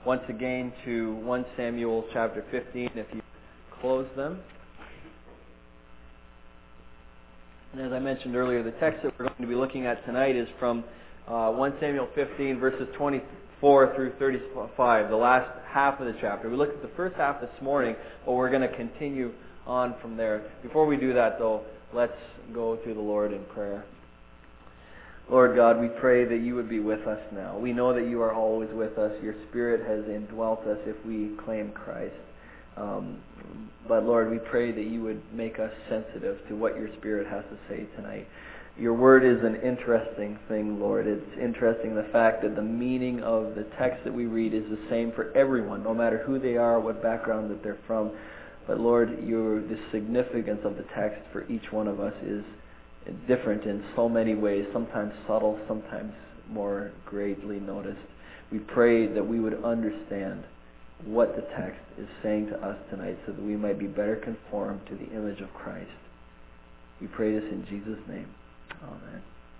once again to 1 Samuel chapter 15 if you close them. And as I mentioned earlier, the text that we're going to be looking at tonight is from 1 Samuel 15 verses 24 through 35, the last half of the chapter. We looked at the first half this morning, but we're going to continue on from there. Before we do that, though, let's go to the Lord in prayer. Lord God, we pray that you would be with us now. We know that you are always with us. Your Spirit has indwelt us if we claim Christ. But Lord, we pray that you would make us sensitive to what your Spirit has to say tonight. Your word is an interesting thing, Lord. It's interesting the fact that the meaning of the text that we read is the same for everyone, no matter who they are, what background that they're from. But Lord, the significance of the text for each one of us is different in so many ways, sometimes subtle, sometimes more greatly noticed. We pray that we would understand what the text is saying to us tonight so that we might be better conformed to the image of Christ. We pray this in Jesus' name. Amen.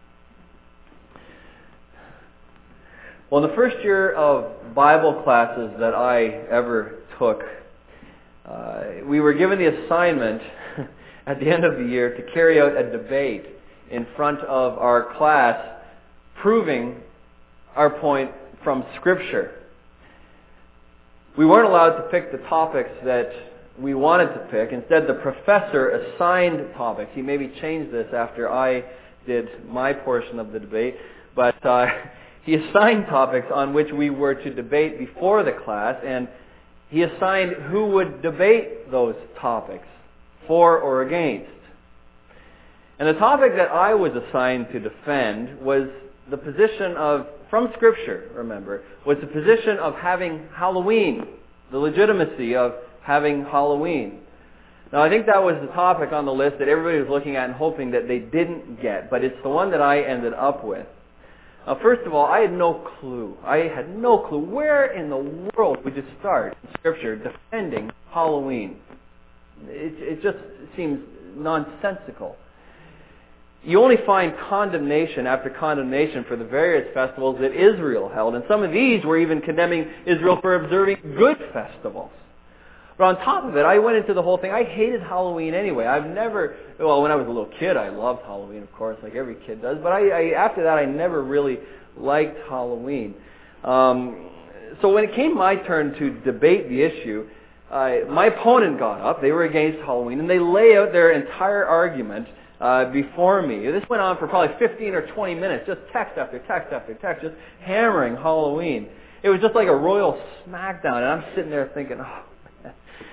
Well, in the first year of Bible classes that I ever took, we were given the assignment at the end of the year to carry out a debate in front of our class proving our point from Scripture. We weren't allowed to pick the topics that we wanted to pick. Instead, the professor assigned topics. He maybe changed this after I did my portion of the debate, but he assigned topics on which we were to debate before the class, and he assigned who would debate those topics, for or against. And the topic that I was assigned to defend was the position of, from Scripture, remember, was the position of having Halloween, the legitimacy of having Halloween. Now, I think that was the topic on the list that everybody was looking at and hoping that they didn't get, but it's the one that I ended up with. Now, first of all, I had no clue. Where in the world would you start in Scripture defending Halloween? It just seems nonsensical. You only find condemnation after condemnation for the various festivals that Israel held, and some of these were even condemning Israel for observing good festivals. But on top of it, I went into the whole thing. I hated Halloween anyway. When I was a little kid, I loved Halloween, of course, like every kid does. But after that, I never really liked Halloween. So when it came my turn to debate the issue, my opponent got up. They were against Halloween, and they lay out their entire argument before me. This went on for probably 15 or 20 minutes, just text after text after text, just hammering Halloween. It was just like a royal smackdown, and I'm sitting there thinking, oh, man,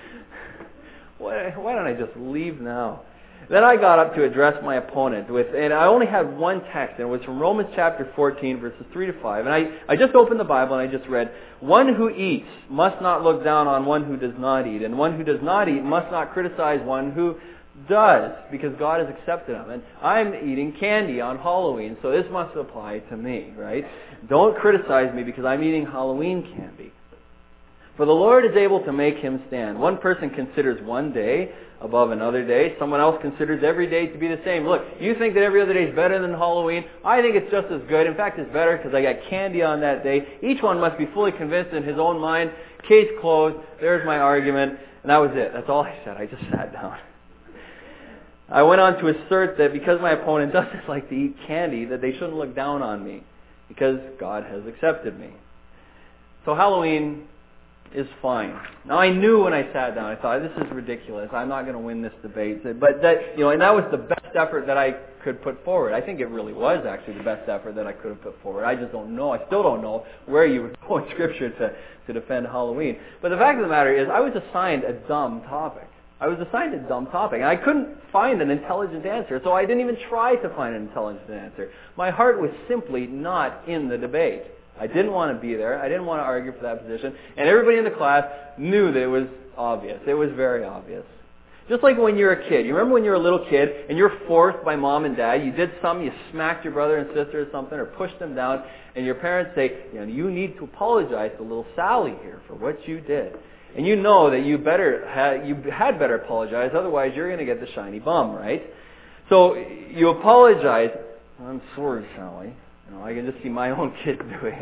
why don't I just leave now? Then I got up to address my opponent and I only had one text, and it was from Romans chapter 14, verses 3 to 5. And I just opened the Bible and I just read, "One who eats must not look down on one who does not eat, and one who does not eat must not criticize one who does, because God has accepted him." And I'm eating candy on Halloween, so this must apply to me, right? Don't criticize me because I'm eating Halloween candy. For the Lord is able to make him stand. One person considers one day above another day. Someone else considers every day to be the same. Look, you think that every other day is better than Halloween. I think it's just as good. In fact, it's better because I got candy on that day. Each one must be fully convinced in his own mind. Case closed. There's my argument. And that was it. That's all I said. I just sat down. I went on to assert that because my opponent doesn't like to eat candy, that they shouldn't look down on me because God has accepted me. So Halloween is fine. Now, I knew when I sat down, I thought, this is ridiculous. I'm not going to win this debate. But that, and that was the best effort that I could put forward. I think it really was actually the best effort that I could have put forward. I just don't know. I still don't know where you would go in Scripture to defend Halloween. But the fact of the matter is, I was assigned a dumb topic. And I couldn't find an intelligent answer, so I didn't even try to find an intelligent answer. My heart was simply not in the debate. I didn't want to be there. I didn't want to argue for that position. And everybody in the class knew that it was obvious. It was very obvious. Just like when you're a kid. You remember when you were a little kid and you're forced by mom and dad, you did something, you smacked your brother and sister or something, or pushed them down, and your parents say, you need to apologize to little Sally here for what you did. And you know that you had better apologize, otherwise you're going to get the shiny bum, right? So you apologize. I'm sorry, Sally. I can just see my own kid doing it.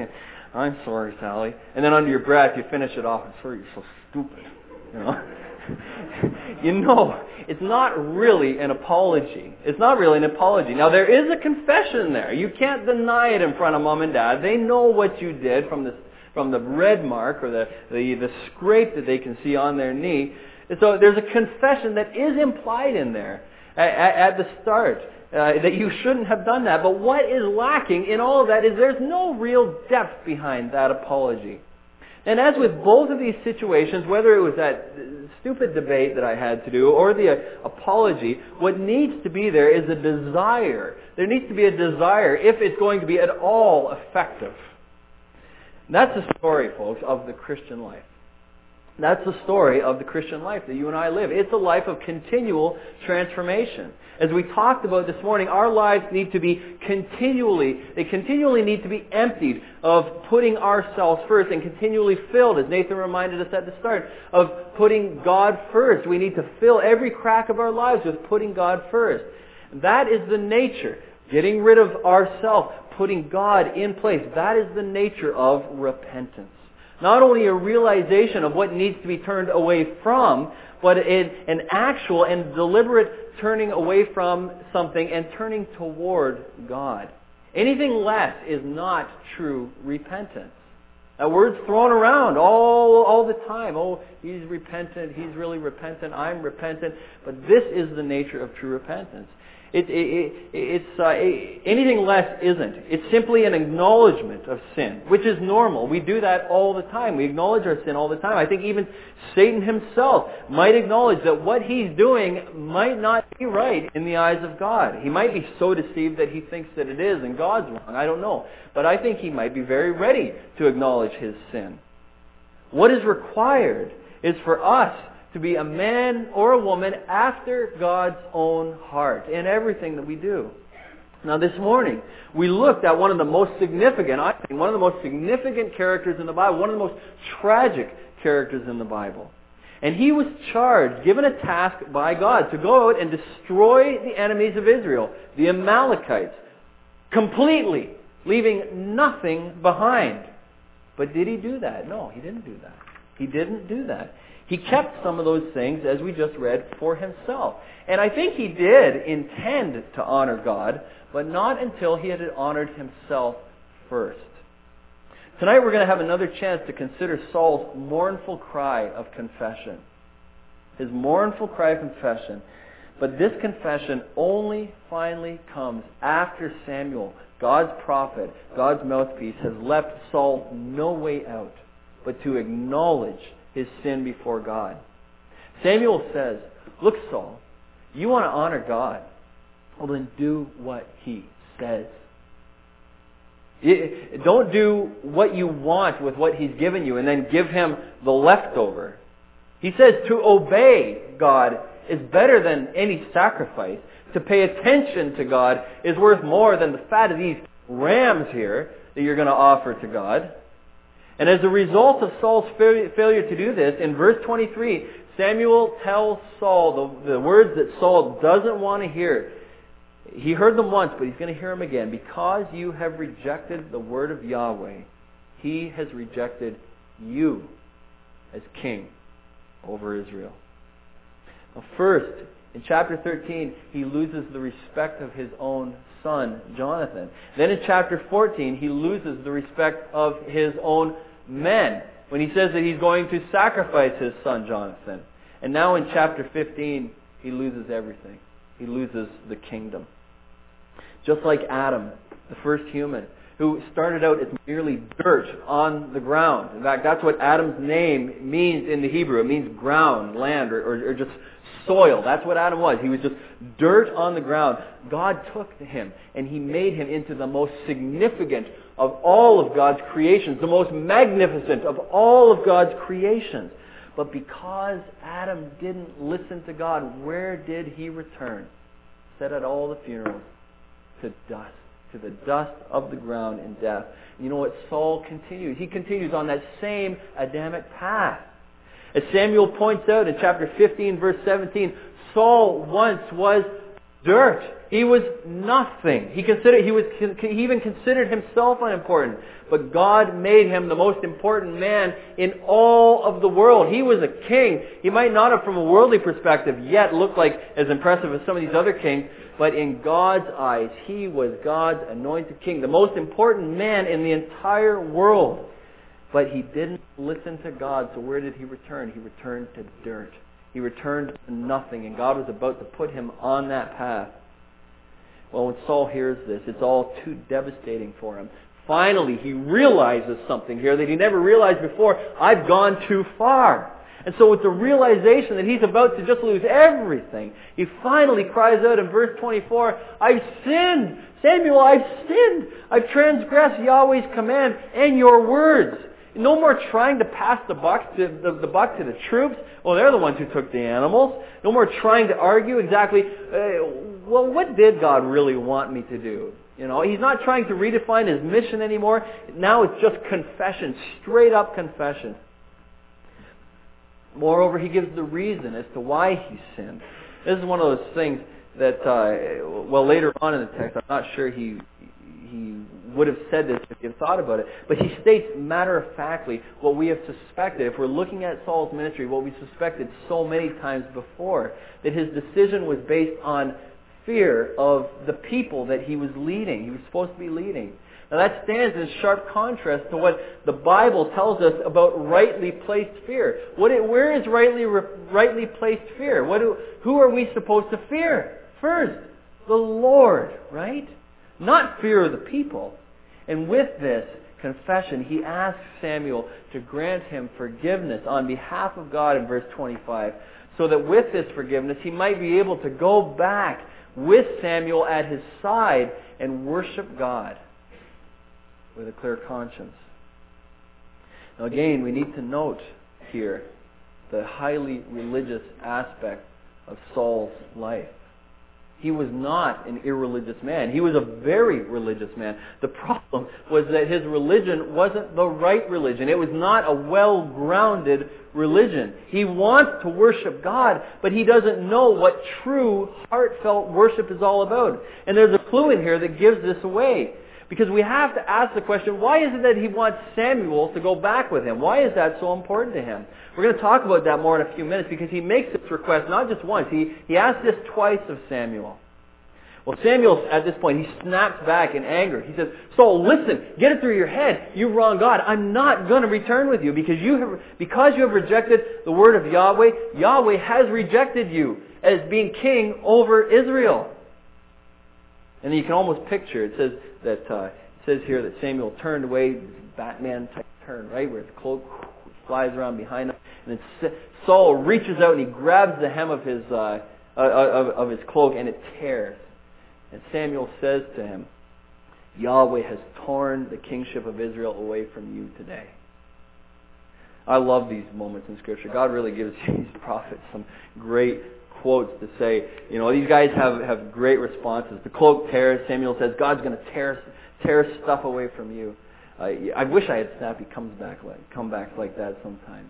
I'm sorry, Sally. And then under your breath, you finish it off. I'm sorry, you're so stupid. You know? You know, it's not really an apology. It's not really an apology. Now, there is a confession there. You can't deny it in front of mom and dad. They know what you did from the red mark or the scrape that they can see on their knee. And so there's a confession that is implied in there at the start. That you shouldn't have done that. But what is lacking in all of that is there's no real depth behind that apology. And as with both of these situations, whether it was that stupid debate that I had to do or the apology, what needs to be there is a desire. There needs to be a desire if it's going to be at all effective. And that's the story, folks, of the Christian life. That's the story of the Christian life that you and I live. It's a life of continual transformation. As we talked about this morning, our lives need to be continually need to be emptied of putting ourselves first and continually filled, as Nathan reminded us at the start, of putting God first. We need to fill every crack of our lives with putting God first. That is the nature. Getting rid of ourselves, putting God in place. That is the nature of repentance. Not only a realization of what needs to be turned away from, but an actual and deliberate turning away from something and turning toward God. Anything less is not true repentance. That word's thrown around all the time. Oh, he's repentant, he's really repentant, I'm repentant. But this is the nature of true repentance. Anything less isn't. It's simply an acknowledgement of sin, which is normal. We do that all the time. We acknowledge our sin all the time. I think even Satan himself might acknowledge that what he's doing might not be right in the eyes of God. He might be so deceived that he thinks that it is and God's wrong. I don't know. But I think he might be very ready to acknowledge his sin. What is required is for us to be a man or a woman after God's own heart in everything that we do. Now this morning, we looked at one of the most significant characters in the Bible, one of the most tragic characters in the Bible. And he was charged, given a task by God, to go out and destroy the enemies of Israel, the Amalekites, completely, leaving nothing behind. But did he do that? No, he didn't do that. He didn't do that. He kept some of those things, as we just read, for himself. And I think he did intend to honor God, but not until he had honored himself first. Tonight we're going to have another chance to consider Saul's mournful cry of confession. His mournful cry of confession. But this confession only finally comes after Samuel, God's prophet, God's mouthpiece, has left Saul no way out but to acknowledge his sin before God. Samuel says, "Look, Saul, you want to honor God. Well, then do what he says. Don't do what you want with what he's given you and then give him the leftover." He says to obey God is better than any sacrifice. To pay attention to God is worth more than the fat of these rams here that you're going to offer to God. And as a result of Saul's failure to do this, in verse 23, Samuel tells Saul the words that Saul doesn't want to hear. He heard them once, but he's going to hear them again. Because you have rejected the word of Yahweh, he has rejected you as king over Israel. Now first, in chapter 13, he loses the respect of his own son, Jonathan. Then in chapter 14, he loses the respect of his own men when he says that he's going to sacrifice his son, Jonathan. And now in chapter 15, he loses everything. He loses the kingdom. Just like Adam, the first human, who started out as merely dirt on the ground. In fact, that's what Adam's name means in the Hebrew. It means ground, land, or just soil. That's what Adam was. He was just dirt on the ground. God took him and he made him into the most significant of all of God's creations, the most magnificent of all of God's creations. But because Adam didn't listen to God, where did he return? Said at all the funerals, to dust, to the dust of the ground in death. You know what? Saul continues. He continues on that same Adamic path. As Samuel points out in chapter 15, verse 17, Saul once was dirt. He was nothing. He even considered himself unimportant. But God made him the most important man in all of the world. He was a king. He might not have, from a worldly perspective, yet looked like as impressive as some of these other kings. But in God's eyes, he was God's anointed king, the most important man in the entire world. But he didn't listen to God, so where did he return? He returned to dirt. He returned to nothing, and God was about to put him on that path. Well, when Saul hears this, it's all too devastating for him. Finally, he realizes something here that he never realized before. I've gone too far. And so with the realization that he's about to just lose everything, he finally cries out in verse 24, I've sinned! Samuel, I've sinned! I've transgressed Yahweh's command and your words. No more trying to pass the buck to the troops. Well, they're the ones who took the animals. No more trying to argue exactly, what did God really want me to do? He's not trying to redefine his mission anymore. Now it's just confession, straight up confession. Moreover, he gives the reason as to why he sinned. This is one of those things that, later on in the text, I'm not sure he would have said this if he had thought about it. But he states matter-of-factly what we have suspected. If we're looking at Saul's ministry, what we suspected so many times before, that his decision was based on fear of the people that he was leading. He was supposed to be leading. Now that stands in sharp contrast to what the Bible tells us about rightly placed fear. Where is rightly placed fear? Who are we supposed to fear? First, the Lord, right? Not fear of the people. And with this confession, he asks Samuel to grant him forgiveness on behalf of God in verse 25, so that with this forgiveness he might be able to go back with Samuel at his side and worship God with a clear conscience. Now again, we need to note here the highly religious aspect of Saul's life. He was not an irreligious man. He was a very religious man. The problem was that his religion wasn't the right religion. It was not a well-grounded religion. He wants to worship God, but he doesn't know what true, heartfelt worship is all about. And there's a clue in here that gives this away. Because we have to ask the question, why is it that he wants Samuel to go back with him? Why is that so important to him? We're going to talk about that more in a few minutes, because he makes this request not just once. He asks this twice of Samuel. Well, Samuel, at this point, he snaps back in anger. He says, Saul, listen, get it through your head. You've wronged God. I'm not going to return with you because you have rejected the word of Yahweh. Yahweh has rejected you as being king over Israel. And then you can almost picture, it says here that Samuel turned away, Batman type turn, right, where his cloak flies around behind him, and then Saul reaches out and he grabs the hem of his cloak, and it tears. And Samuel says to him, Yahweh has torn the kingship of Israel away from you today. I love these moments in Scripture. God really gives these prophets some great quotes to say, these guys have great responses. The cloak tears. Samuel says, God's going to tear stuff away from you. I wish I had snappy comebacks like that sometimes,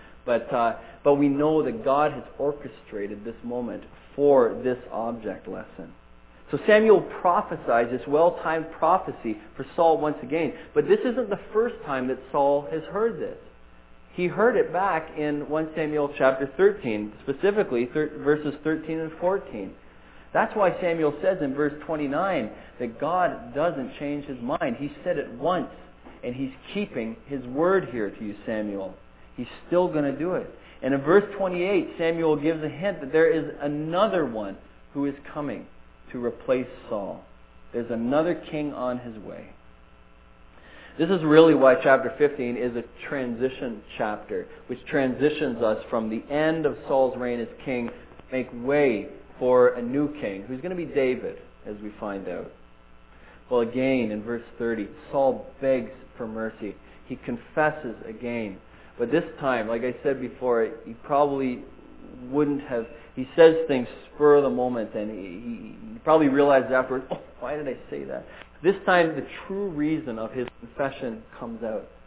But we know that God has orchestrated this moment for this object lesson. So Samuel prophesies this well-timed prophecy for Saul once again. But this isn't the first time that Saul has heard this. He heard it back in 1 Samuel chapter 13, specifically verses 13 and 14. That's why Samuel says in verse 29 that God doesn't change his mind. He said it once, and he's keeping his word here to you, Samuel. He's still going to do it. And in verse 28, Samuel gives a hint that there is another one who is coming to replace Saul. There's another king on his way. This is really why chapter 15 is a transition chapter, which transitions us from the end of Saul's reign as king to make way for a new king, who's going to be David, as we find out. Well, again, in verse 30, Saul begs for mercy. He confesses again. But this time, like I said before, he probably wouldn't have... He says things spur of the moment, and he probably realizes afterwards, why did I say that? This time, the true reason of his confession comes out.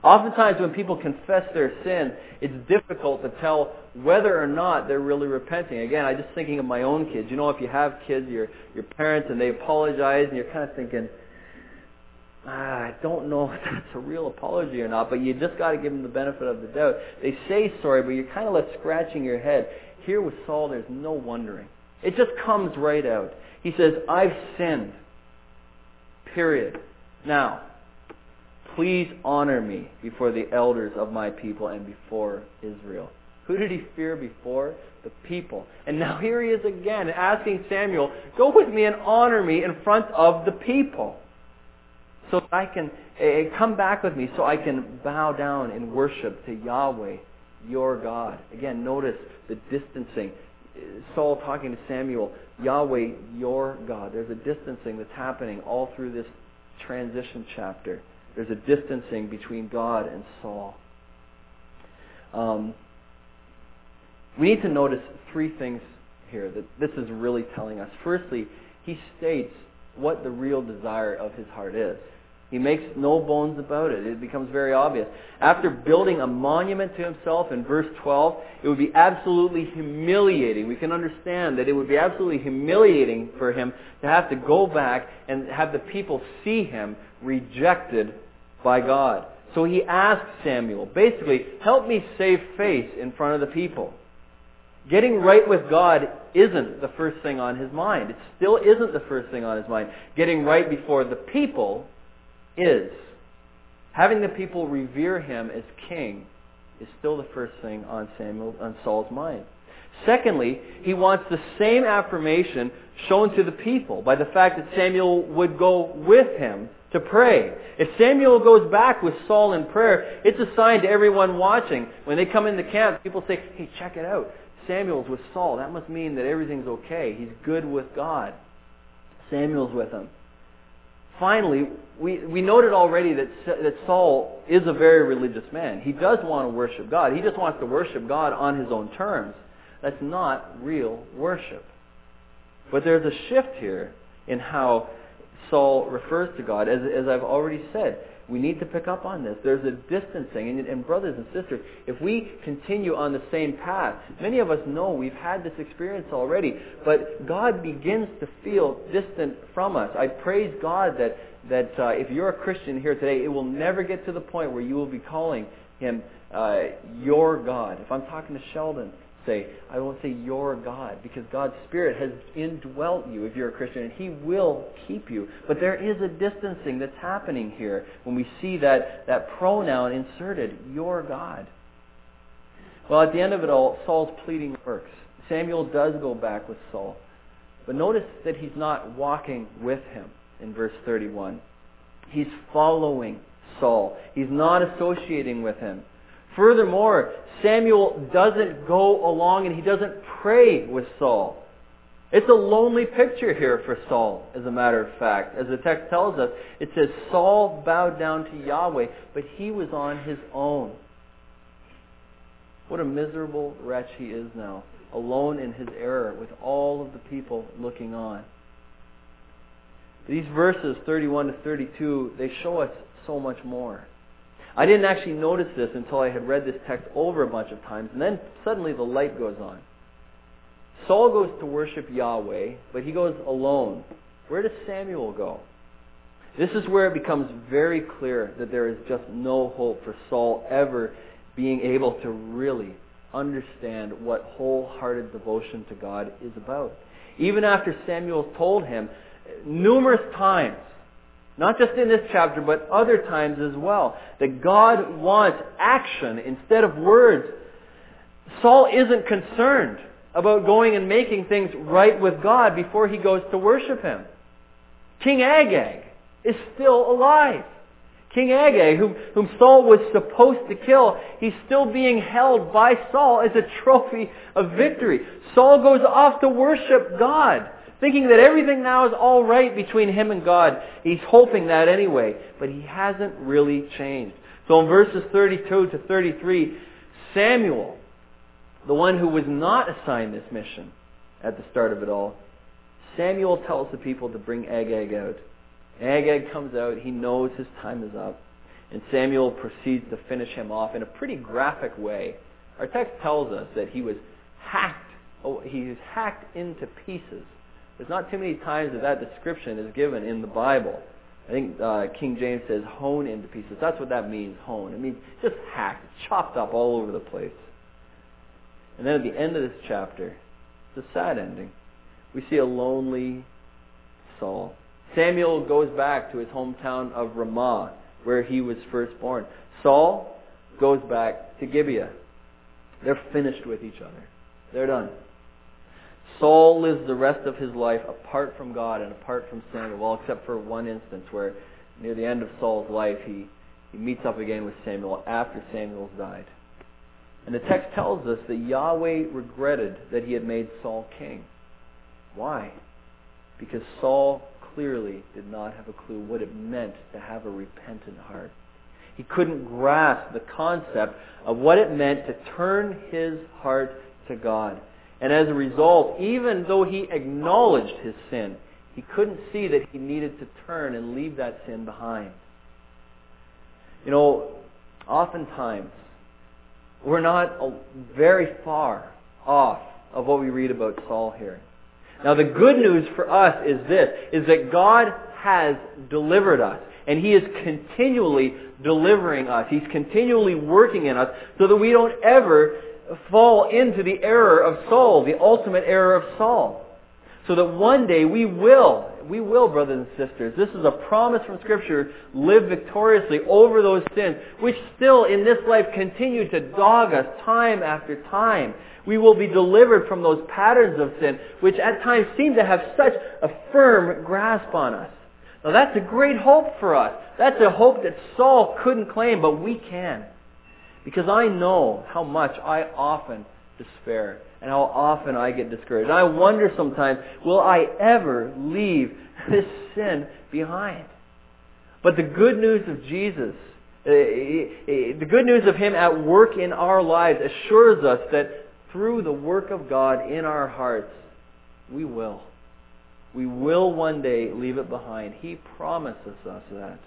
Oftentimes when people confess their sin, it's difficult to tell whether or not they're really repenting. Again, I'm just thinking of my own kids. You know, if you have kids, your parents, and they apologize, and you're kind of thinking, I don't know if that's a real apology or not, but you just got to give them the benefit of the doubt. They say sorry, but you're kind of left scratching your head. Here with Saul, there's no wondering. It just comes right out. He says, I've sinned. Period. Now, please honor me before the elders of my people and before Israel. Who did he fear before? The people. And now here he is again asking Samuel, go with me and honor me in front of the people. So that I can come back with me so I can bow down in worship to Yahweh, your God. Again, notice the distancing. Saul talking to Samuel, Yahweh, your God. There's a distancing that's happening all through this transition chapter. There's a distancing between God and Saul. We need to notice three things here that this is really telling us. Firstly, he states what the real desire of his heart is. He makes no bones about it. It becomes very obvious. After building a monument to himself in verse 12, it would be absolutely humiliating. We can understand that it would be absolutely humiliating for him to have to go back and have the people see him rejected by God. So he asks Samuel, basically, help me save face in front of the people. Getting right with God isn't the first thing on his mind. It still isn't the first thing on his mind. Getting right before the people is. Having the people revere him as king is still the first thing on Saul's mind. Secondly, he wants the same affirmation shown to the people by the fact that Samuel would go with him to pray. If Samuel goes back with Saul in prayer, it's a sign to everyone watching. When they come into camp, people say, hey, check it out. Samuel's with Saul. That must mean that everything's okay. He's good with God. Samuel's with him. Finally, we noted already that Saul is a very religious man. He does want to worship God. He just wants to worship God on his own terms. That's not real worship. But there's a shift here in how Saul refers to God. As I've already said, we need to pick up on this. There's a distancing. And brothers and sisters, if we continue on the same path, many of us know we've had this experience already, but God begins to feel distant from us. I praise God that if you're a Christian here today, it will never get to the point where you will be calling him your God. If I'm talking to Sheldon, I won't say your God, because God's Spirit has indwelt you if you're a Christian, and he will keep you. But there is a distancing that's happening here when we see that pronoun inserted, your God. Well, at the end of it all, Saul's pleading works. Samuel does go back with Saul. But notice that he's not walking with him in verse 31. He's following Saul. He's not associating with him. Furthermore, Samuel doesn't go along and he doesn't pray with Saul. It's a lonely picture here for Saul, as a matter of fact. As the text tells us, it says Saul bowed down to Yahweh, but he was on his own. What a miserable wretch he is now, alone in his error with all of the people looking on. These verses 31 to 32, they show us so much more. I didn't actually notice this until I had read this text over a bunch of times, and then suddenly the light goes on. Saul goes to worship Yahweh, but he goes alone. Where does Samuel go? This is where it becomes very clear that there is just no hope for Saul ever being able to really understand what wholehearted devotion to God is about. Even after Samuel told him numerous times, not just in this chapter, but other times as well, that God wants action instead of words. Saul isn't concerned about going and making things right with God before he goes to worship him. King Agag is still alive. King Agag, whom Saul was supposed to kill, he's still being held by Saul as a trophy of victory. Saul goes off to worship God, thinking that everything now is all right between him and God. He's hoping that anyway, but he hasn't really changed. So in verses 32 to 33, Samuel, the one who was not assigned this mission at the start of it all, Samuel tells the people to bring Agag out. Agag comes out. He knows his time is up. And Samuel proceeds to finish him off in a pretty graphic way. Our text tells us that he was hacked into pieces. There's not too many times that description is given in the Bible. I think King James says hewn into pieces. That's what that means, hewn. It means just hacked, chopped up all over the place. And then at the end of this chapter, it's a sad ending. We see a lonely Saul. Samuel goes back to his hometown of Ramah, where he was first born. Saul goes back to Gibeah. They're finished with each other. They're done. Saul lives the rest of his life apart from God and apart from Samuel, well, except for one instance where near the end of Saul's life he meets up again with Samuel after Samuel's died. And the text tells us that Yahweh regretted that he had made Saul king. Why? Because Saul clearly did not have a clue what it meant to have a repentant heart. He couldn't grasp the concept of what it meant to turn his heart to God. And as a result, even though he acknowledged his sin, he couldn't see that he needed to turn and leave that sin behind. You know, oftentimes, we're not very far off of what we read about Saul here. Now the good news for us is this, is that God has delivered us. And He is continually delivering us. He's continually working in us so that we don't ever fall into the error of Saul, the ultimate error of Saul. So that one day we will, brothers and sisters, this is a promise from Scripture, live victoriously over those sins, which still in this life continue to dog us time after time. We will be delivered from those patterns of sin, which at times seem to have such a firm grasp on us. Now that's a great hope for us. That's a hope that Saul couldn't claim, but we can. Because I know how much I often despair and how often I get discouraged. And I wonder sometimes, will I ever leave this sin behind? But the good news of Jesus, the good news of Him at work in our lives assures us that through the work of God in our hearts, we will. We will one day leave it behind. He promises us that.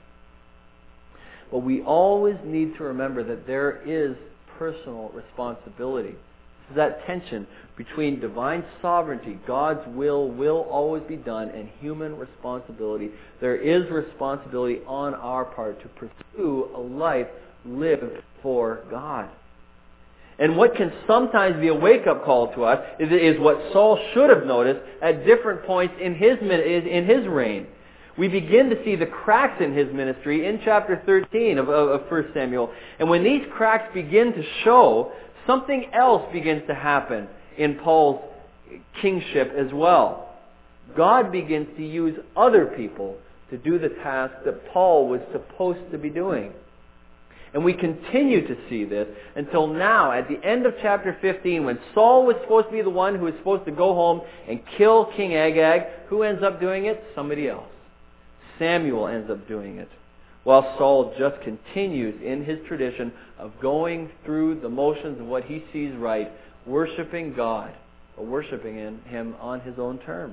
But we always need to remember that there is personal responsibility. This is that tension between divine sovereignty, God's will always be done, and human responsibility. There is responsibility on our part to pursue a life lived for God. And what can sometimes be a wake-up call to us is what Saul should have noticed at different points in his reign. We begin to see the cracks in his ministry in chapter 13 of 1 Samuel. And when these cracks begin to show, something else begins to happen in Paul's kingship as well. God begins to use other people to do the task that Paul was supposed to be doing. And we continue to see this until now, at the end of chapter 15, when Saul was supposed to be the one who was supposed to go home and kill King Agag. Who ends up doing it? Somebody else. Samuel ends up doing it. While Saul just continues in his tradition of going through the motions of what he sees right, worshiping God, or worshiping Him on his own terms.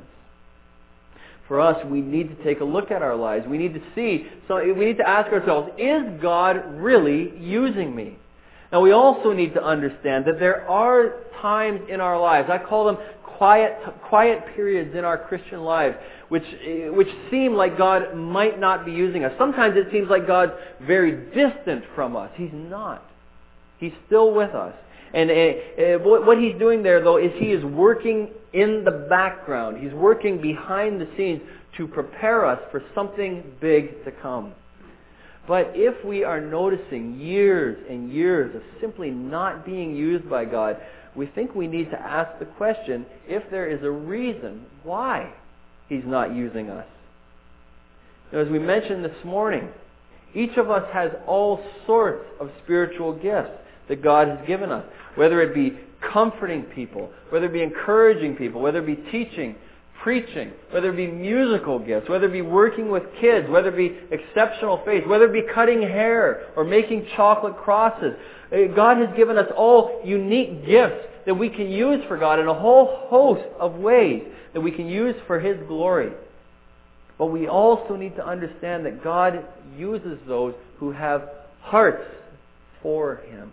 For us, we need to take a look at our lives. We need to see, so we need to ask ourselves, is God really using me? Now we also need to understand that there are times in our lives, I call them quiet periods in our Christian lives, which seem like God might not be using us. Sometimes it seems like God's very distant from us. He's not. He's still with us. And what He's doing there, though, is He is working in the background. He's working behind the scenes to prepare us for something big to come. But if we are noticing years and years of simply not being used by God, we think we need to ask the question if there is a reason why He's not using us. Now, as we mentioned this morning, each of us has all sorts of spiritual gifts that God has given us. Whether it be comforting people, whether it be encouraging people, whether it be teaching, preaching, whether it be musical gifts, whether it be working with kids, whether it be exceptional faith, whether it be cutting hair or making chocolate crosses. God has given us all unique gifts that we can use for God in a whole host of ways that we can use for His glory. But we also need to understand that God uses those who have hearts for Him.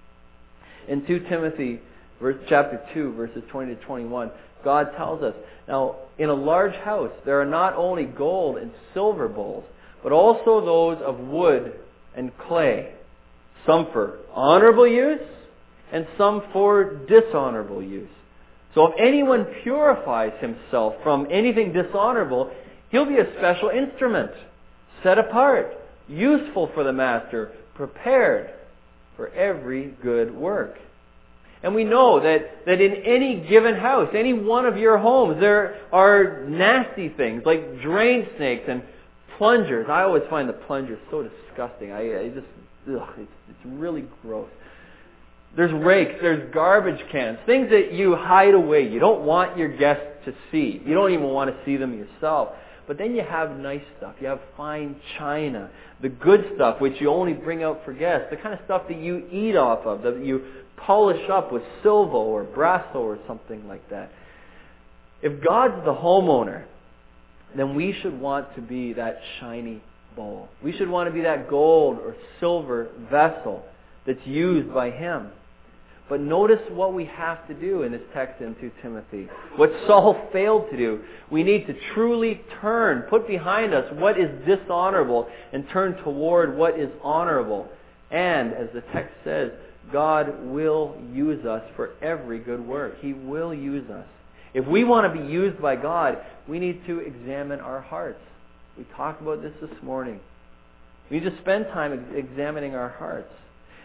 In 2 Timothy chapter 2, verses 20 to 21, God tells us, now, in a large house, there are not only gold and silver bowls, but also those of wood and clay, some for honorable use and some for dishonorable use. So if anyone purifies himself from anything dishonorable, he'll be a special instrument, set apart, useful for the master, prepared for every good work. And we know that in any given house, any one of your homes, there are nasty things like drain snakes and plungers. I always find the plungers so disgusting. It's really gross. There's rakes, there's garbage cans, things that you hide away. You don't want your guests to see. You don't even want to see them yourself. But then you have nice stuff. You have fine china, the good stuff which you only bring out for guests, the kind of stuff that you eat off of, that you polish up with silver or brasso or something like that. If God's the homeowner, then we should want to be that shiny bowl. We should want to be that gold or silver vessel that's used by Him. But notice what we have to do in this text in 2 Timothy. What Saul failed to do. We need to truly turn, put behind us what is dishonorable and turn toward what is honorable. And, as the text says, God will use us for every good work. He will use us. If we want to be used by God, we need to examine our hearts. We talked about this morning. We need to spend time examining our hearts.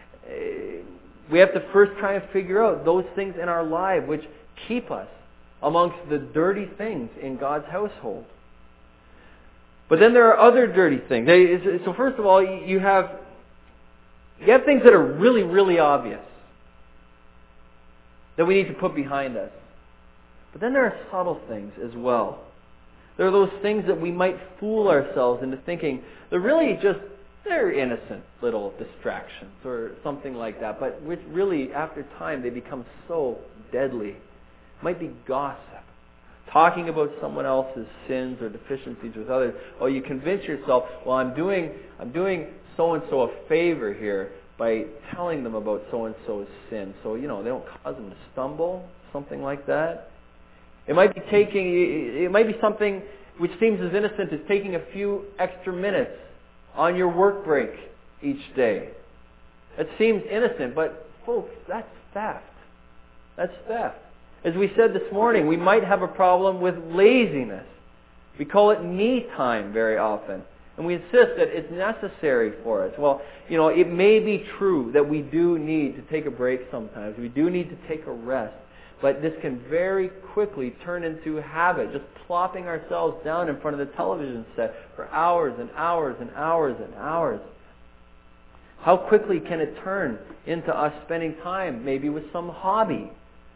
We have to first try and figure out those things in our life which keep us amongst the dirty things in God's household. But then there are other dirty things. So first of all, you have things that are really, really obvious that we need to put behind us. But then there are subtle things as well. There are those things that we might fool ourselves into thinking they're innocent little distractions or something like that, but which really, after time, they become so deadly. It might be gossip, talking about someone else's sins or deficiencies with others. Or you convince yourself, well, I'm doing so-and-so a favor here by telling them about so-and-so's sin, so they don't cause them to stumble, something like that. It might be something which seems as innocent as taking a few extra minutes on your work break each day. It seems innocent, but folks, that's theft. That's theft. As we said this morning, we might have a problem with laziness. We call it me time very often. And we insist that it's necessary for us. Well, it may be true that we do need to take a break sometimes. We do need to take a rest. But this can very quickly turn into habit, just plopping ourselves down in front of the television set for hours and hours and hours and hours. How quickly can it turn into us spending time maybe with some hobby?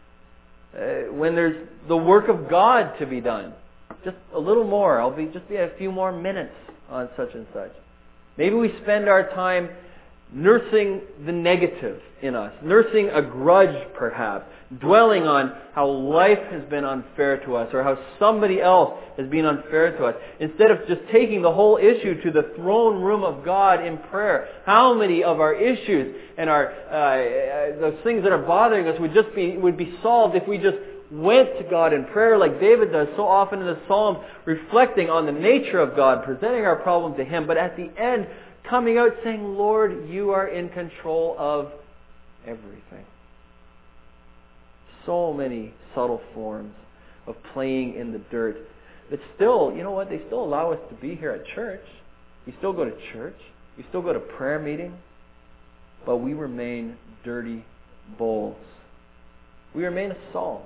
When there's the work of God to be done. Just a little more. I'll be a few more minutes on such and such. Maybe we spend our time nursing the negative in us, nursing a grudge perhaps, dwelling on how life has been unfair to us or how somebody else has been unfair to us, instead of just taking the whole issue to the throne room of God in prayer. How many of our issues and those things that are bothering us would be solved if we just went to God in prayer like David does so often in the Psalms, reflecting on the nature of God, presenting our problem to Him, but at the end coming out saying, Lord, you are in control of everything. So many subtle forms of playing in the dirt that still, they still allow us to be here at church. We still go to church. We still go to prayer meeting. But we remain dirty bowls. We remain a Saul.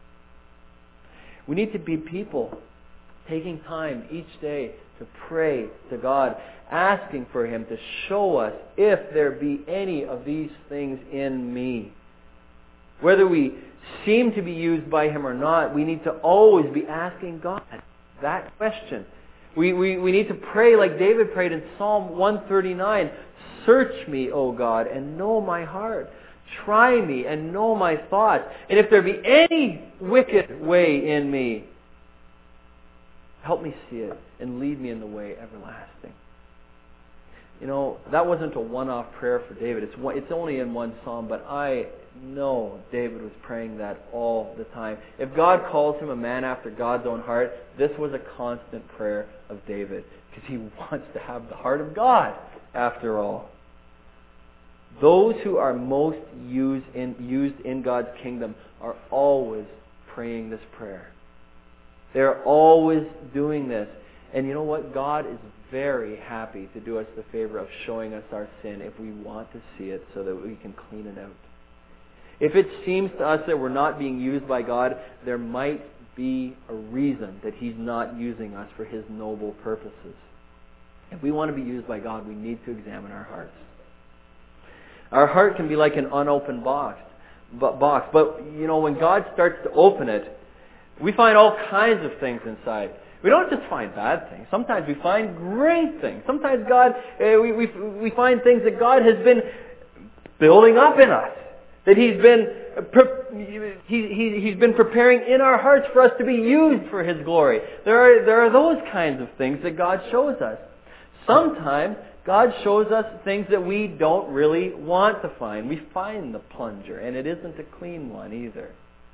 We need to be people taking time each day to pray to God, asking for Him to show us if there be any of these things in me. Whether we seem to be used by Him or not, we need to always be asking God that question. We need to pray like David prayed in Psalm 139. Search me, O God, and know my heart. Try me and know my thoughts. And if there be any wicked way in me, help me see it and lead me in the way everlasting. that wasn't a one-off prayer for David. It's only in one psalm, but I know David was praying that all the time. If God calls him a man after God's own heart, this was a constant prayer of David, because he wants to have the heart of God, after all. Those who are most used in God's kingdom are always praying this prayer. They're always doing this. And you know what? God is very happy to do us the favor of showing us our sin if we want to see it, so that we can clean it out. If it seems to us that we're not being used by God, there might be a reason that He's not using us for His noble purposes. If we want to be used by God, we need to examine our hearts. Our heart can be like an unopened box. But when God starts to open it, we find all kinds of things inside. We don't just find bad things. Sometimes we find great things. Sometimes we find things that God has been building up in us, that He's been preparing in our hearts for us to be used for His glory. There are those kinds of things that God shows us. Sometimes God shows us things that we don't really want to find. We find the plunger, and it isn't a clean one either.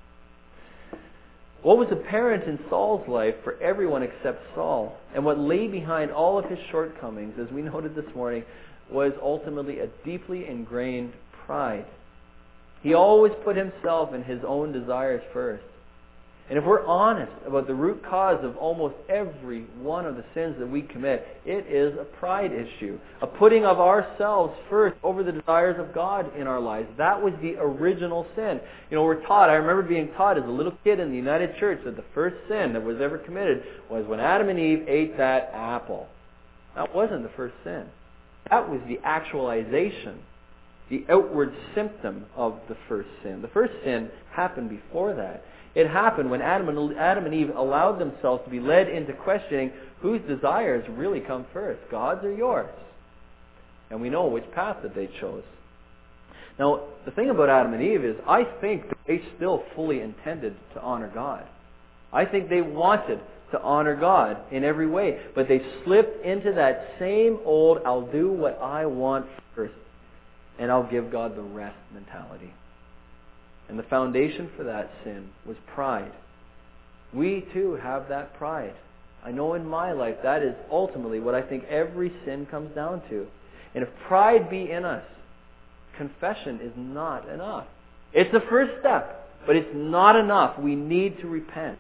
What was apparent in Saul's life for everyone except Saul, and what lay behind all of his shortcomings, as we noted this morning, was ultimately a deeply ingrained pride. He always put himself and his own desires first. And if we're honest about the root cause of almost every one of the sins that we commit, it is a pride issue. A putting of ourselves first over the desires of God in our lives. That was the original sin. We're taught, I remember being taught as a little kid in the United Church, that the first sin that was ever committed was when Adam and Eve ate that apple. That wasn't the first sin. That was the actualization, the outward symptom of the first sin. The first sin happened before that. It happened when Adam and Eve allowed themselves to be led into questioning whose desires really come first, God's or yours. And we know which path that they chose. Now, the thing about Adam and Eve is, I think that they still fully intended to honor God. I think they wanted to honor God in every way. But they slipped into that same old, I'll do what I want first, and I'll give God the rest mentality. And the foundation for that sin was pride. We too have that pride. I know in my life that is ultimately what I think every sin comes down to. And if pride be in us, confession is not enough. It's the first step, but it's not enough. We need to repent.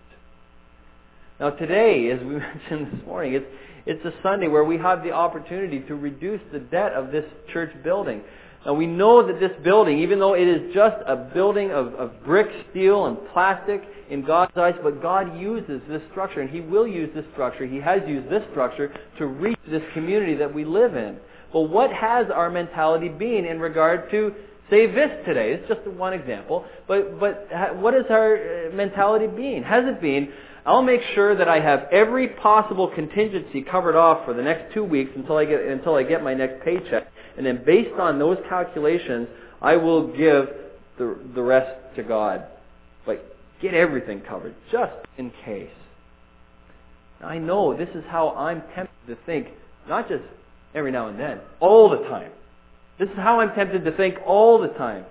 Now today, as we mentioned this morning, it's a Sunday where we have the opportunity to reduce the debt of this church building. Now we know that this building, even though it is just a building of brick, steel, and plastic in God's eyes, but God uses this structure, and He will use this structure. He has used this structure to reach this community that we live in. But what has our mentality been in regard to, say, this today? It's just one example. But what has our mentality been? Has it been, I'll make sure that I have every possible contingency covered off for the next 2 weeks until I get my next paycheck, and then based on those calculations, I will give the rest to God. But get everything covered, just in case. Now, I know this is how I'm tempted to think, not just every now and then, all the time. This is how I'm tempted to think all the time.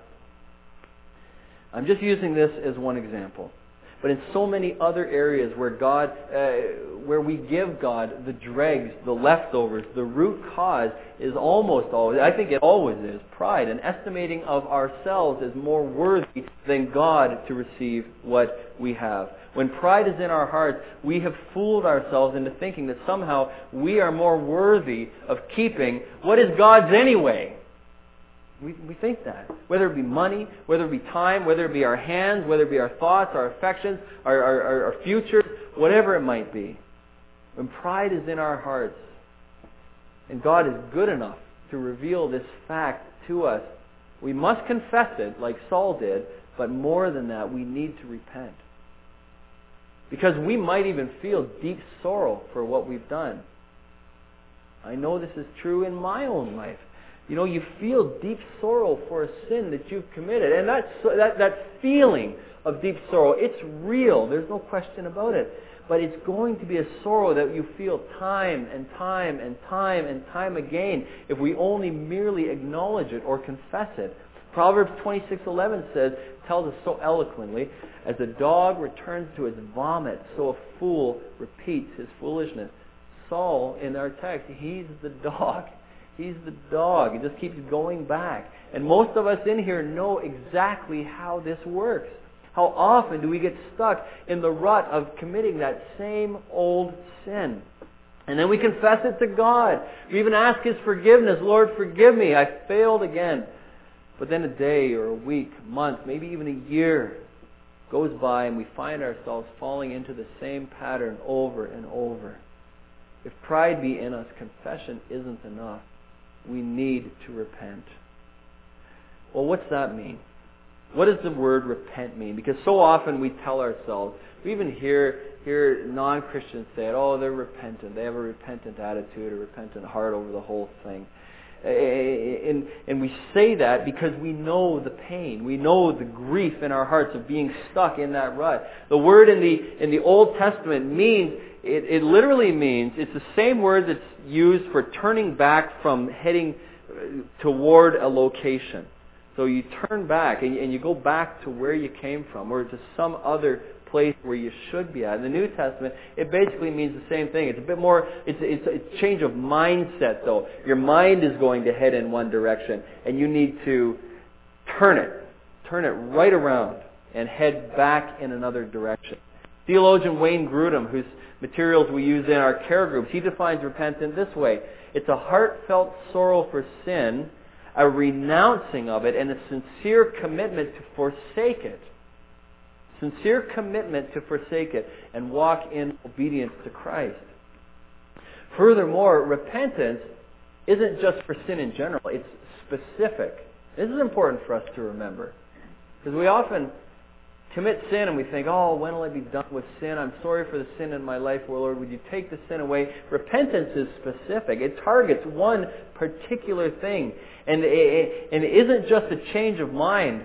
I'm just using this as one example. But in so many other areas where we give God the dregs, the leftovers, the root cause is almost always, I think it always is, pride, an estimating of ourselves as more worthy than God to receive what we have. When pride is in our hearts, we have fooled ourselves into thinking that somehow we are more worthy of keeping what is God's anyway. We think that. Whether it be money, whether it be time, whether it be our hands, whether it be our thoughts, our affections, our future, whatever it might be. When pride is in our hearts, and God is good enough to reveal this fact to us, we must confess it like Saul did, but more than that, we need to repent. Because we might even feel deep sorrow for what we've done. I know this is true in my own life. You feel deep sorrow for a sin that you've committed. And that feeling of deep sorrow, it's real. There's no question about it. But it's going to be a sorrow that you feel time and time and time and time again if we only merely acknowledge it or confess it. Proverbs 26:11 tells us so eloquently, as a dog returns to its vomit, so a fool repeats his foolishness. Saul, in our text, he's the dog. He's the dog. He just keeps going back. And most of us in here know exactly how this works. How often do we get stuck in the rut of committing that same old sin? And then we confess it to God. We even ask His forgiveness. Lord, forgive me. I failed again. But then a day or a week, month, maybe even a year goes by and we find ourselves falling into the same pattern over and over. If pride be in us, confession isn't enough. We need to repent. Well, what's that mean? What does the word repent mean? Because so often we tell ourselves, we even hear non-Christians say it, oh, they're repentant. They have a repentant attitude, a repentant heart over the whole thing. And we say that because we know the pain. We know the grief in our hearts of being stuck in that rut. The word in the Old Testament means, it literally means, it's the same word that's used for turning back from heading toward a location. So you turn back and you go back to where you came from or to some other place where you should be at. In the New Testament, it basically means the same thing. It's a bit more, it's a change of mindset though. Your mind is going to head in one direction and you need to turn it right around and head back in another direction. Theologian Wayne Grudem, whose materials we use in our care groups, he defines repentance this way. It's a heartfelt sorrow for sin, a renouncing of it, and a sincere commitment to forsake it. Sincere commitment to forsake it and walk in obedience to Christ. Furthermore, repentance isn't just for sin in general. It's specific. This is important for us to remember. Because we often commit sin and we think, oh, when will I be done with sin? I'm sorry for the sin in my life. Oh, Lord, would you take the sin away? Repentance is specific. It targets one particular thing. And it isn't just a change of mind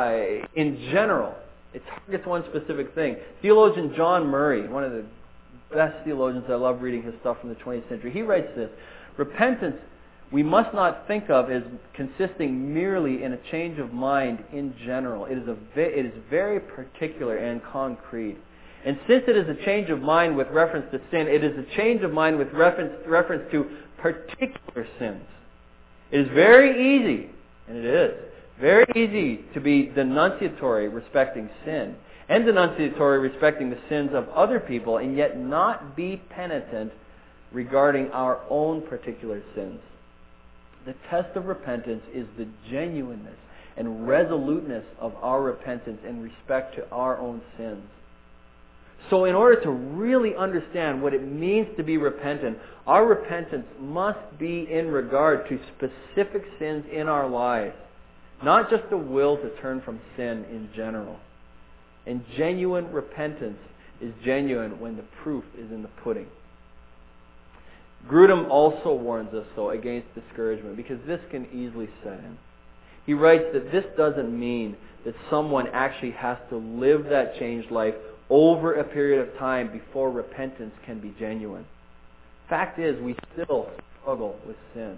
in general. It targets one specific thing. Theologian John Murray, one of the best theologians, I love reading his stuff from the 20th century, he writes this: repentance we must not think of as consisting merely in a change of mind in general. It is very particular and concrete. And since it is a change of mind with reference to sin, it is a change of mind with reference to particular sins. It is very easy, and it is, very easy to be denunciatory respecting sin and denunciatory respecting the sins of other people and yet not be penitent regarding our own particular sins. The test of repentance is the genuineness and resoluteness of our repentance in respect to our own sins. So in order to really understand what it means to be repentant, our repentance must be in regard to specific sins in our lives. Not just the will to turn from sin in general. And genuine repentance is genuine when the proof is in the pudding. Grudem also warns us, though, against discouragement, because this can easily set in. He writes that this doesn't mean that someone actually has to live that changed life over a period of time before repentance can be genuine. Fact is, we still struggle with sin.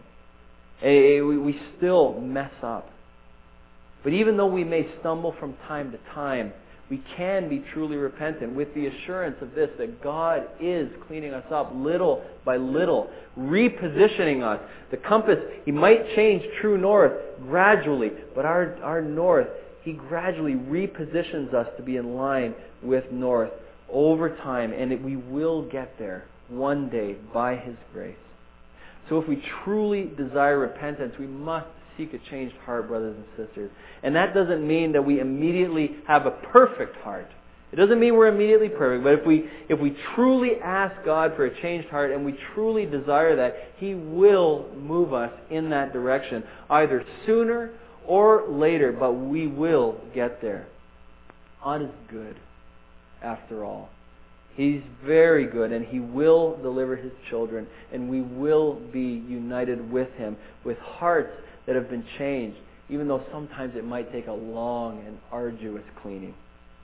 We still mess up. But even though we may stumble from time to time, we can be truly repentant with the assurance of this, that God is cleaning us up little by little, repositioning us. The compass, He might change true north gradually, but our north, He gradually repositions us to be in line with north over time, and we will get there one day by His grace. So if we truly desire repentance, we must seek a changed heart, brothers and sisters. And that doesn't mean that we immediately have a perfect heart. It doesn't mean we're immediately perfect, but if we truly ask God for a changed heart and we truly desire that, He will move us in that direction, either sooner or later, but we will get there. God is good, after all. He's very good, and He will deliver His children, and we will be united with Him, with hearts that have been changed, even though sometimes it might take a long and arduous cleaning.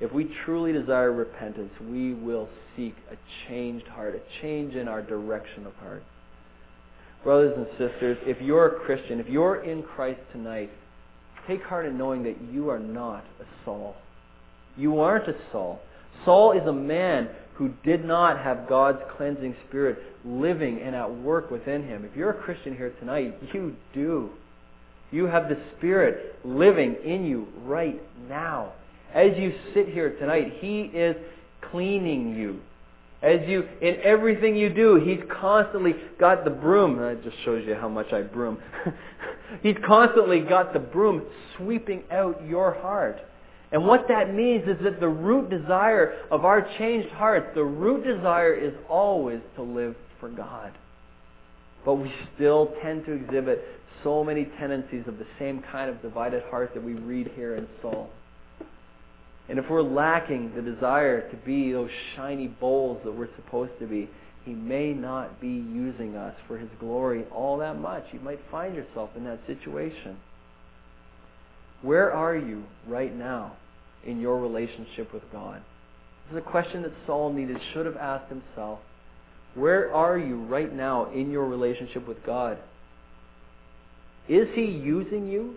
if we truly desire repentance, we will seek a changed heart, a change in our direction of heart. Brothers and sisters, if you're a Christian, if you're in Christ tonight, take heart in knowing that you are not a Saul. You aren't a Saul. Saul is a man who did not have God's cleansing Spirit living and at work within him. If you're a Christian here tonight, you do. You have the Spirit living in you right now. As you sit here tonight, He is cleaning you. In everything you do, He's constantly got the broom. That just shows you how much I broom. He's constantly got the broom sweeping out your heart. And what that means is that the root desire of our changed hearts, the root desire is always to live for God. But we still tend to exhibit so many tendencies of the same kind of divided heart that we read here in Saul. And if we're lacking the desire to be those shiny bowls that we're supposed to be, He may not be using us for His glory all that much. You might find yourself in that situation. Where are you right now in your relationship with God? This is a question that Saul should have asked himself. Where are you right now in your relationship with God? Is He using you?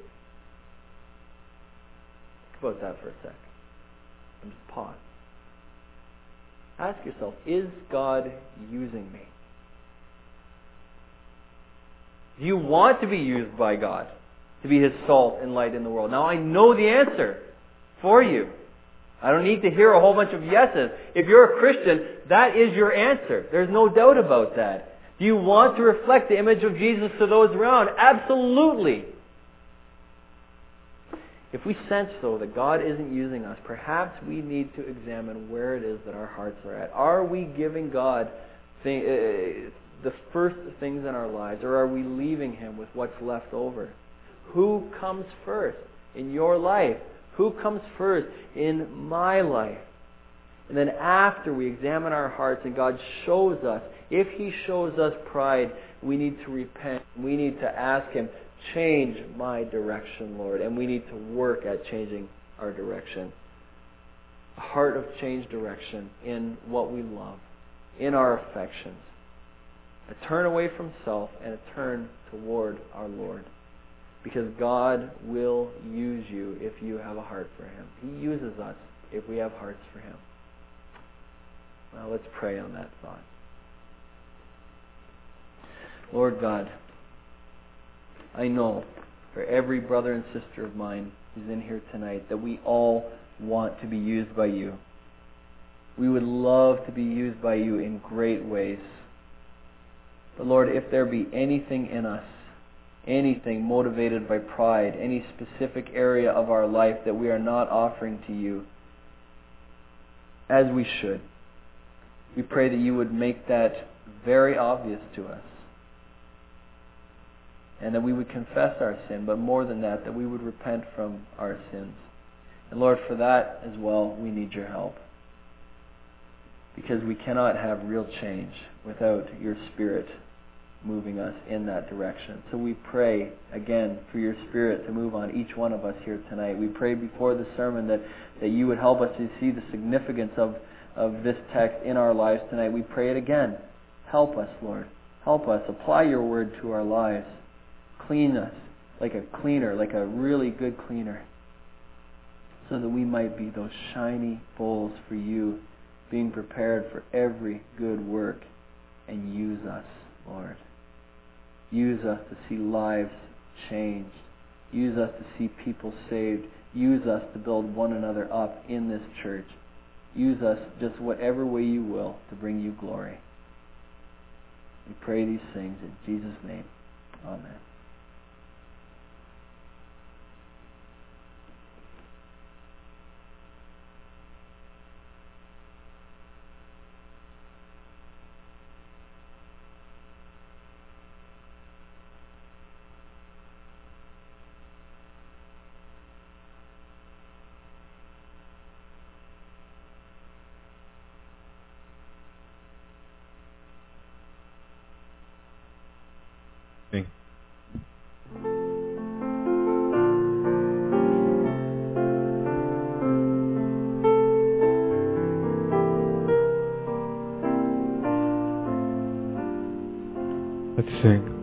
Think about that for a sec. And just pause. Ask yourself, is God using me? Do you want to be used by God to be His salt and light in the world? Now I know the answer for you. I don't need to hear a whole bunch of yeses. If you're a Christian, that is your answer. There's no doubt about that. Do you want to reflect the image of Jesus to those around? Absolutely. If we sense, though, that God isn't using us, perhaps we need to examine where it is that our hearts are at. Are we giving God the first things in our lives, or are we leaving Him with what's left over? Who comes first in your life? Who comes first in my life? And then after we examine our hearts and God shows us, if He shows us pride, we need to repent. We need to ask Him, change my direction, Lord. And we need to work at changing our direction. A heart of changed direction in what we love, in our affections. A turn away from self and a turn toward our Lord. Because God will use you if you have a heart for Him. He uses us if we have hearts for Him. Well, let's pray on that thought. Lord God, I know for every brother and sister of mine who's in here tonight that we all want to be used by You. We would love to be used by You in great ways. But Lord, if there be anything in us, anything motivated by pride, any specific area of our life that we are not offering to You as we should, we pray that You would make that very obvious to us. And that we would confess our sin, but more than that, that we would repent from our sins. And Lord, for that as well, we need Your help. Because we cannot have real change without Your Spirit moving us in that direction. So we pray, again, for Your Spirit to move on each one of us here tonight. We pray before the sermon that You would help us to see the significance of this text in our lives tonight. We pray it again. Help us, Lord. Help us. Apply Your word to our lives. Clean us like a cleaner, like a really good cleaner, so that we might be those shiny bowls for You, being prepared for every good work. And use us, Lord. Use us to see lives changed. Use us to see people saved. Use us to build one another up in this church. Use us just whatever way You will to bring You glory. We pray these things in Jesus' name. Amen. Let's sing.